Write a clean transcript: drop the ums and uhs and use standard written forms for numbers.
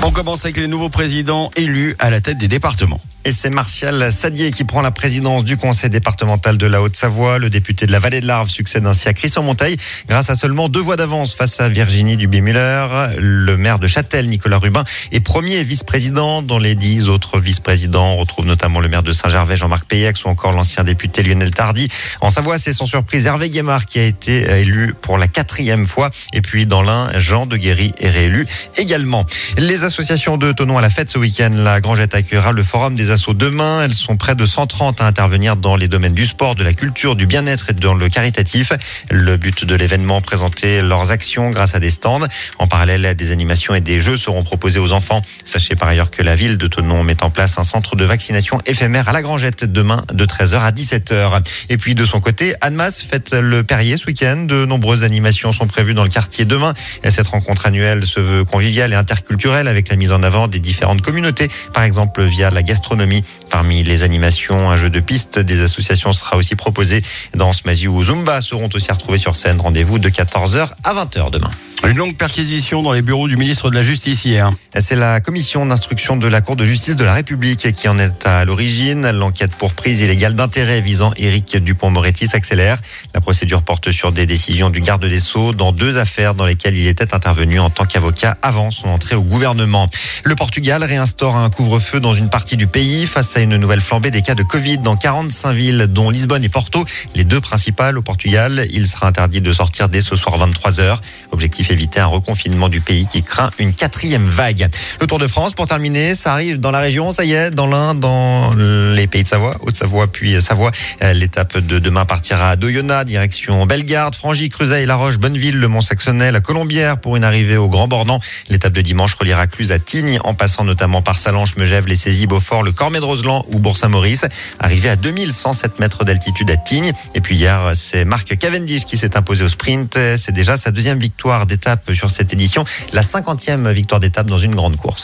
On commence avec les nouveaux présidents élus à la tête des départements. Et c'est Martial Sadier qui prend la présidence du conseil départemental de la Haute-Savoie. Le député de la Vallée de l'Arve succède ainsi à Christian Monteil grâce à seulement 2 voix d'avance face à Virginie Duby-Muller. Le maire de Châtel, Nicolas Rubin, est premier vice-président. Dans les 10 autres vice-présidents, on retrouve notamment le maire de Saint-Gervais, Jean-Marc Payex, ou encore l'ancien député Lionel Tardy. En Savoie, c'est sans surprise Hervé Guémard qui a été élu pour la 4e fois. Et puis dans l'Ain, Jean de Guéry est réélu également. Les associations de Thonon à la fête ce week-end. La Grangette accueillera le forum des assos demain. Elles sont près de 130 à intervenir dans les domaines du sport, de la culture, du bien-être et dans le caritatif. Le but de l'événement, présenter leurs actions grâce à des stands. En parallèle, des animations et des jeux seront proposés aux enfants. Sachez par ailleurs que la ville de Thonon met en place un centre de vaccination éphémère à la Grangette demain de 13h à 17h. Et puis de son côté, Annemasse fête le Perrier ce week-end. De nombreuses animations sont prévues dans le quartier demain. Et cette rencontre annuelle se veut conviviale et interculturelle avec la mise en avant des différentes communautés, par exemple via la gastronomie. Parmi les animations, un jeu de piste des associations sera aussi proposé. Danse, magie ou Zumba seront aussi retrouvés sur scène. Rendez-vous de 14h à 20h demain. Une longue perquisition dans les bureaux du ministre de la Justice hier. C'est la commission d'instruction de la Cour de justice de la République qui en est à l'origine. L'enquête pour prise illégale d'intérêt visant Éric Dupond-Moretti s'accélère. La procédure porte sur des décisions du garde des Sceaux dans 2 affaires dans lesquelles il était intervenu en tant qu'avocat avant son entrée au gouvernement. Le Portugal réinstaure un couvre-feu dans une partie du pays face à une nouvelle flambée des cas de Covid dans 45 villes, dont Lisbonne et Porto, les 2 principales au Portugal. Il sera interdit de sortir dès ce soir 23h. Objectif éviter un reconfinement du pays qui craint une 4e vague. Le Tour de France, pour terminer, ça arrive dans la région, ça y est, dans l'Ain, dans les pays de Savoie, Haute-Savoie puis Savoie. L'étape de demain partira à Doyonne, direction Bellegarde, Frangy, Creuset, La Roche, Bonneville, le Mont-Saxonnet, la Colombière pour une arrivée au Grand Bornand. L'étape de dimanche reliera Cluse à Tignes en passant notamment par Salanches, Megève, les Saisies, Beaufort, le Cormet de Roseland ou Bourg-Saint-Maurice. Arrivé à 2107 mètres d'altitude à Tignes. Et puis hier, c'est Mark Cavendish qui s'est imposé au sprint. C'est déjà sa 2e victoire d'étape sur cette édition, la 50e victoire d'étape dans une grande course.